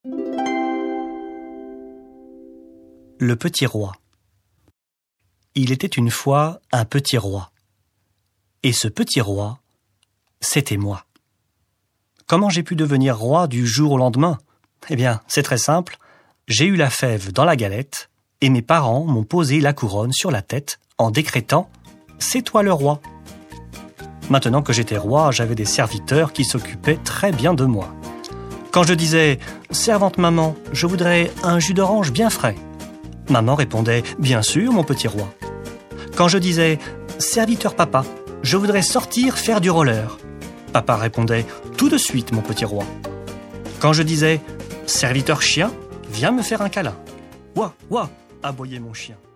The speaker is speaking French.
Le petit roi. Il était une fois un petit roi. Et ce petit roi, c'était moi. Comment j'ai pu devenir roi du jour au lendemain ? Eh bien, c'est très simple. J'ai eu la fève dans la galette et mes parents m'ont posé la couronne sur la tête en décrétant « C'est toi le roi ». Maintenant que j'étais roi, j'avais des serviteurs qui s'occupaient très bien de moi. Quand je disais « Servante maman, je voudrais un jus d'orange bien frais », maman répondait « Bien sûr, mon petit roi ». Quand je disais « Serviteur papa, je voudrais sortir faire du roller », papa répondait « Tout de suite, mon petit roi ». Quand je disais « Serviteur chien, viens me faire un câlin », ouah, ouah, aboyait mon chien.